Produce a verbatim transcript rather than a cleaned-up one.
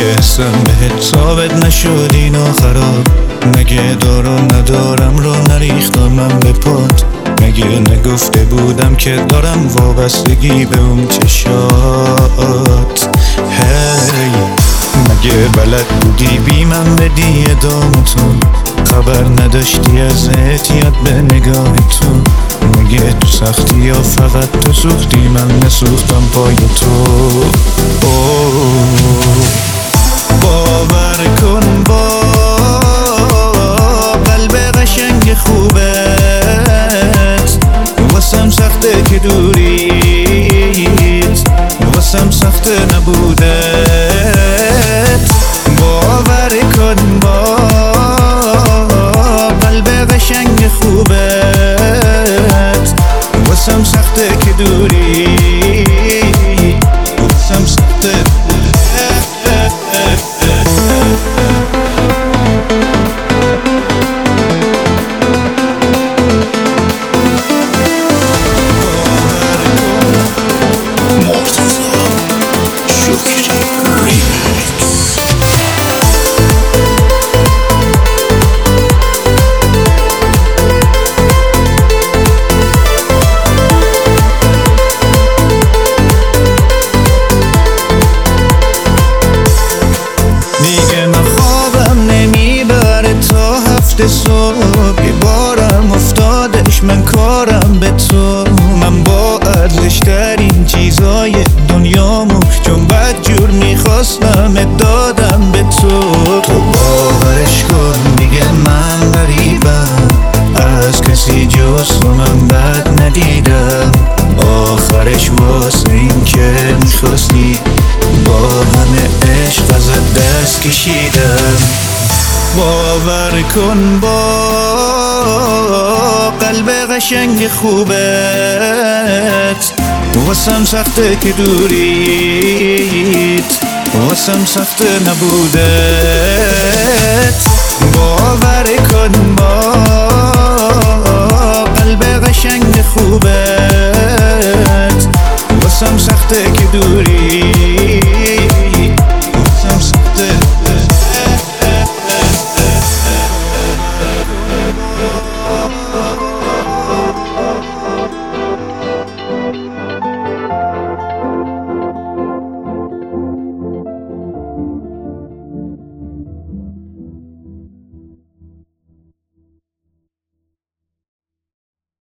مگه حسم بهت ثابت نشد اینا خراب؟ مگه دارم ندارم رو نریختم من به پات؟ مگه نگفته بودم که دارم وابستگی به اون چشات؟ هی مگه بلد بودی بی من بدی ادامتون؟ خبر نداشتی از احتیاط به نگاه تو؟ مگه تو سختی یا فقط تو سوختی من نسوختم پای تو؟ اوه باور کن با قلب قشنگ خوبت واسم سخته که دوریت، واسم سخته نبودت. باور کن با قلب قشنگ خوبت واسم سخته که دوری، واسم سخته. صبح یه بارم افتادش من کارم به تو، من با ارزشترین چیزای دنیامو چون بد جور میخواستم دادم به تو. تو باورش کن دیگه من غریبم، از کسی جز تو من بد ندیدم. آخرش واسه این که میخواستی با همه عشق ازت دست کشیدم. باور کن با قلب قشنگ خوبت واسم سخته که دوریت، واسم سخته نبودت. باور کن با قلب قشنگ خوبت واسم سخته که دوریت.